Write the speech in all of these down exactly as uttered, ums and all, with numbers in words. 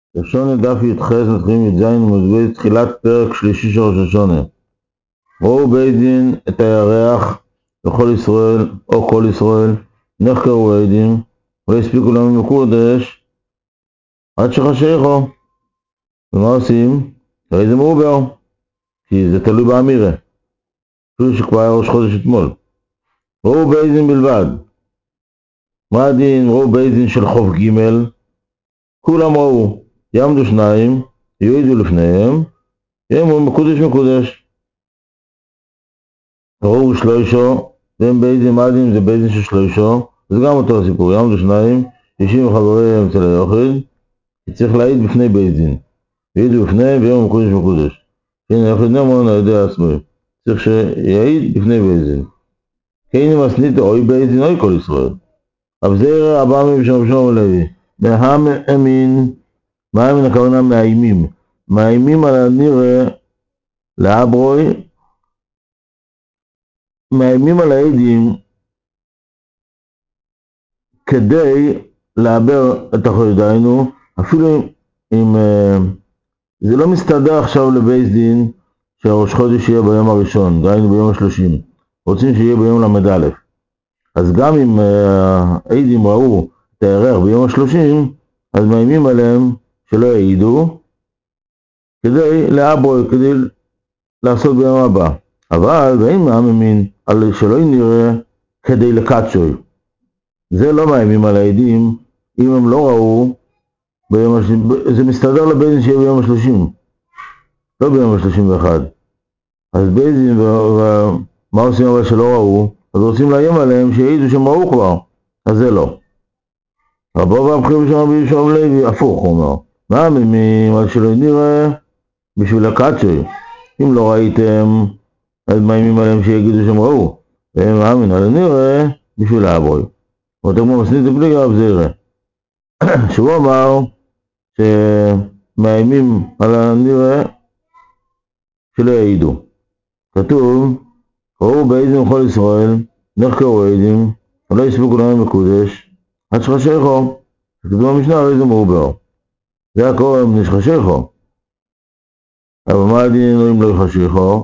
לשון דף י"ח מתחילים י"ז ומדבר תחילת פרק שלישי של ראש השונה. ראו בית דין את הירח לכל ישראל או כל ישראל, נחקרו עדים ולא הספיקו להם מקודש עד שחשיכו. ומה עושים? הרי זה מעובר, כי זה תלוי באמירה, אפילו שכבר היה ראש חודש אתמול. ראו בית דין בלבד. מה הדין? ראו בית דין של חוף ג', כולם ראו, יעמדו שניים, יועידו לפניהם, יאמרו מקודש מקודש. ראו שלושו, והם בית דין, מה הדין? זה בית דין של שלושו, זה גם אותו הסיפור, יעמדו שניים, ישיבו חבריהם אצל היוחד, צריך להעיד בפני בית דין, יעידו לפניהם ויאמרו מקודש מקודש. כן, היוחד נאמון על ידי עצמו, צריך שיעיד בפני בית דין. כן, אם הסנית אוי בית דין אוי כל ישראל. אבזר הבא מבשם בשם הלוי, מהאמין, מה האמין הכוונה מאיימים? מאיימים על הנראה לאברוי, מאיימים על העדים כדי לעבר את החודש. דהיינו, אפילו אם uh, זה לא מסתדר עכשיו לבית דין שהראש חודש יהיה ביום הראשון, דהיינו ביום השלושים, רוצים שיהיה ביום למד א', אז גם אם העדים uh, ראו את הירח ביום השלושים, אז מאיימים עליהם שלא יעידו כדי לאברוי, כדי לעשות ביום הבא. אבל ואין מאמין על שלא נראה כדי לקצ'וי, זה לא מאיימים על העדים אם הם לא ראו ביום השלושים, זה מסתדר לבית דין שיהיה ביום השלושים, לא ביום השלושים ואחד. אז בית דין, ומה עושים אבל שלא ראו? אז רוצים לאיים עליהם שיעידו שהם ראו כבר, אז זה לא. רבו והבחיר בשם רבי ישוב לוי, הפוך הוא אומר, מאמינים על שלא נראה בשביל הקצ'וי, אם לא ראיתם אז מאיימים עליהם שיגידו שהם ראו, והם מאמין על הנראה בשביל האברוי. ואתה כמו מסנית בלי גרב זירה, שהוא אמר שמאיימים על הנראה שלא יעידו. כתוב, ראו בית דין כל ישראל, נחקרו עדים, ולא יספיקו להם מקודש, עד שחשיכו. כתוב במשנה, הרי זה מעובר. זה הקורא נשחשיכו. אבל מה הדין אם לא יחשיכו?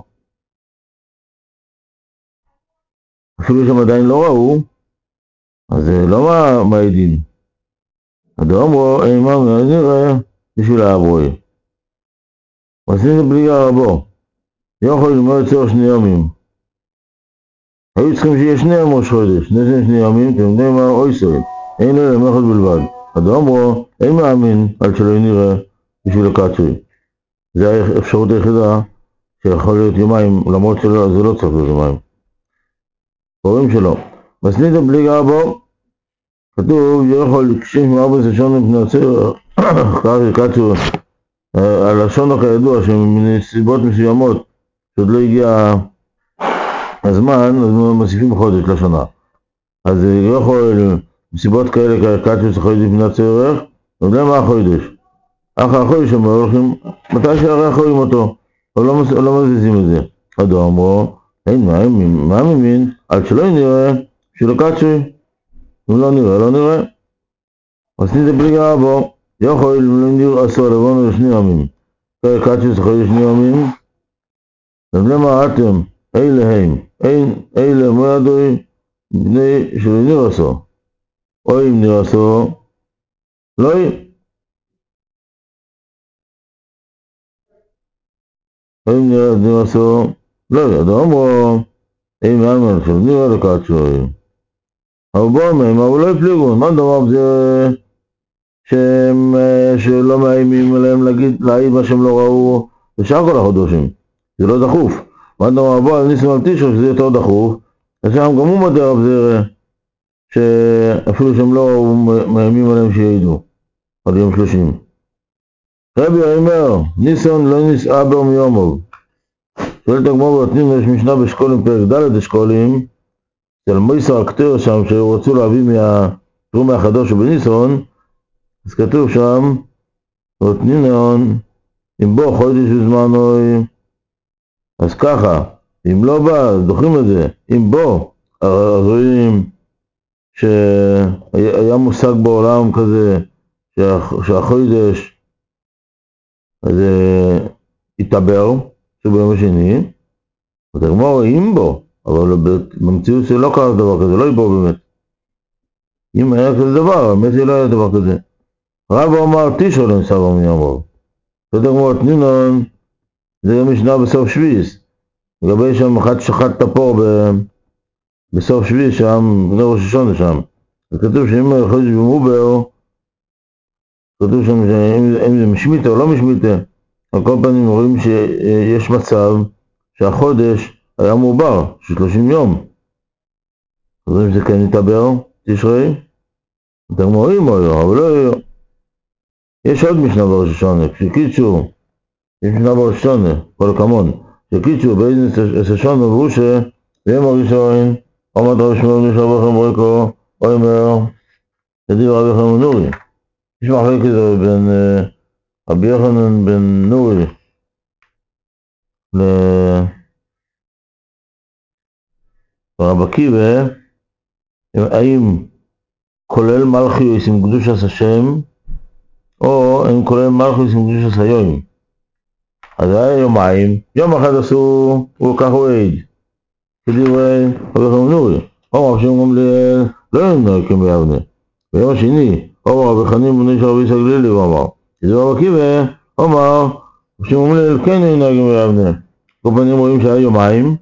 אפילו שהם עדיין לא ראו, אז זה לא מה, מה הדין. אדם אמרו, אימם נראה בשביל האברוי. ועשינו זה בלי הרבו. יכול ללמוד צורך שני ימים. היו צריכים שיהיה שני יום ראש חודש, שני שני ימים, אתם יודעים מה? אוי סוי. אין לילה מחד בלבד. אדם אמרו, אין מאמין על שלא נראה בשביל הקצוי. זה האפשרות היחידה שיכול להיות יומיים, למרות שלא, זה לא צריך להיות יומיים. קוראים שלא. ועשינו זה בלי הרבו. כתוב, יכול לקשיש מארבע ששון מפני הציר, קצו, הלשון הכידוע שמסיבות מסוימות שעוד לא הגיע הזמן, אז מוסיפים חודש לשנה. אז יכול מסיבות כאלה קצו צריך להיות מפני הציר, לא יודע מה החודש. אחר החודש הם הולכים, מתי שהריח רואים אותו, אבל לא, לא מזיזים את זה. אדם אמרו, אין מה ממין, עד שלא נראה, שלא קצו. אם לא נראה, לא נראה. עשיתי זה בלי גאה בו, יכול לנראה עשו לבנו לשני ימים. קצ'וס אחרי שני ימים, ולמה אתם, אלה הם, אין, אלה מועדוי, בני שלא נראה עשו. או אם נראה עשו, לא אם. או אם נראה עשו, לא אם. אדם אמרו, אין מאמן שלא נראה לקצ'וי. אבל בואו מהם, אבל לא יפליגו, מה דבר בזה שהם, שלא מאיימים עליהם להגיד, להעיד מה שהם לא ראו בשאר כל החודשים, זה לא דחוף. מה דבר בוא, על ניסים על תשעו שזה יותר דחוף, אז שם גם הוא מדר על זה שאפילו שהם לא ראו מאיימים עליהם שיעידו עד יום שלושים. רבי אומר, ניסון לא ניסעה בר מיומוב. שואלת הגמור ותנים, יש משנה בשקולים פרק ד' אשכולים, של מויסר הקטר שם שרצו להביא מהתרום החדש שבניסון, אז כתוב שם, ותנינון, אם בוא חודש וזמנו, אז ככה, אם לא בא, אז דוחים את זה, אם בוא, אז רואים שהיה מושג בעולם כזה, שהחודש אז התעבר שביום השני, הגמרא רואים בו, אבל במציאות שלא קרה דבר כזה, לא יבור באמת. אם היה כזה דבר, באמת לא היה דבר כזה. רבא אמר תשרה לא נסבר מן אמרו. זאת הגמרא תנינון, זה גם משנה בסוף שביעיס. לגבי שם אחד שחט תפור בסוף שביעיס שם, בני ראש השונה שם. וכתוב שאם חודש במובר, כתוב שם שאם זה משמיטה או לא משמיטה, על כל פנים רואים שיש מצב שהחודש היה מעובר, של שלושים יום. אז אם זה כן יתעבר, תשרי, אתם רואים או לא, אבל לא יהיו. יש עוד משנה בראש השונה, כשקיצ'ו, יש משנה בראש השונה, כל הכמון, כשקיצ'ו באיזה שונה וברושה, ביום הראשון, עומד רבי שמואל בן יהושע בר ברקו, אומר, ידיד רבי יוחנן נורי. יש מחלוקת בין רבי יוחנן בן נורי לרב עקיבא, האם כולל מלכיוס עם קדושת השם, או האם כולל מלכיוס עם קדושת היום. אז היה יומיים, יום אחד עשו, הוא לקח עד, כדברי רבי יוחנן נורי, או רב שמעון גמליאל לא ינהג כביבנה. ביום השני, או רבי חנין בן של רבי יצחק גלילי, הוא אמר, כדברי רב עקיבא, אמר, רב שמעון גמליאל כן ינהג כביבנה. כל פנים רואים שהיה יומיים,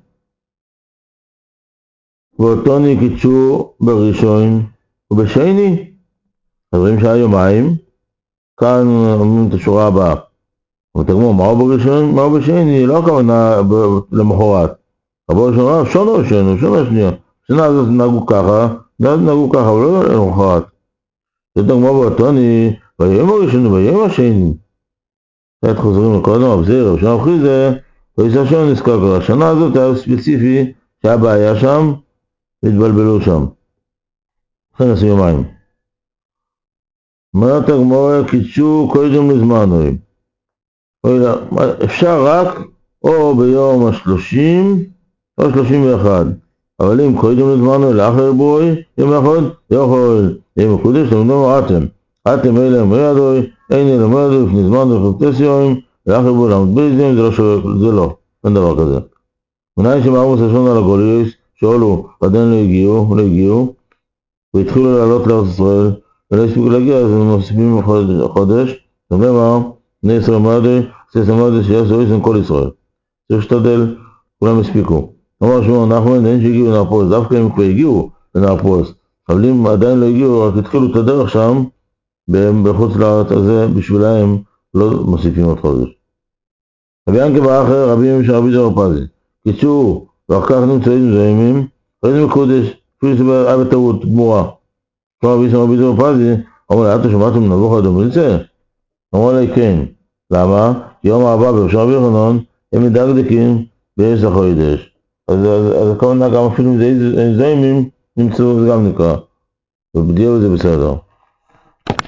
ואותו קידשו בראשון ובשני, אז רואים שהיה יומיים, כאן אומרים את השורה הבאה. ותגמור, מהו בראשון, מהו בשני, לא הכוונה למחרת. אבל בראשון, שונה ראשון, שונה שנייה. שנה הזאת נהגו ככה, נהגו ככה, אבל לא למחרת. ותגמור באותוני, ביום הראשון וביום השני. קצת חוזרים לקודם, הבזיר, ראשון אחרי זה, ויצא שונה נזכר כבר. השנה הזאת היה ספציפי, שהיה בעיה שם, והתבלבלו שם. לכן עשו יומיים. אומרת הגמרא, קידשו קודם לזמנו. אפשר רק או ביום השלושים או שלושים ואחת. אבל אם קודם לזמנו לאחר בוי, יום אחד, יכול, יום הקודש, למדום עתם. עתם אלה אמרדוי, אין אלה אמרדוי, לפני זמן וחפטס יום, לאחר בוי למד בייזם, זה לא, אין דבר כזה. מנהי שמערמוס השון על הגוליוס, שאולו, עדיין לא הגיעו, לא הגיעו, והתחילו לעלות לארץ ישראל, ולא הספיקו להגיע, אז הם מוסיפים חודש, זאת אומרת, בני ישראל אמרדוי, זה סמד שיעשו איסן כל ישראל. צריך להשתדל, כולם הספיקו. אמר שמעון נחמן, אין שהגיעו לנהפוס, דווקא הם כבר הגיעו לנהפוס, אבל אם עדיין לא הגיעו, רק התחילו את הדרך שם, בחוץ לארץ הזה, בשבילהם לא מוסיפים עוד חודש. רבי ינקי באחר, רבי ימים של רבי זוהר פזי. קיצור, ואחר כך נמצאים זוהימים, ראינו מקודש, אפילו שזה היה בטעות גמורה. כמו רבי רבי זוהר פזי, אמר לי, אתם שמעתם נבוך אדומילצה? אמר לי, כן. למה? יום הבא ברשם רבי יוחנן הם מדקדקים בעשר חודש. אז הכוונה גם אפילו אם זה זוהימים נמצאו, זה גם נקרא. ובדיוק זה בסדר.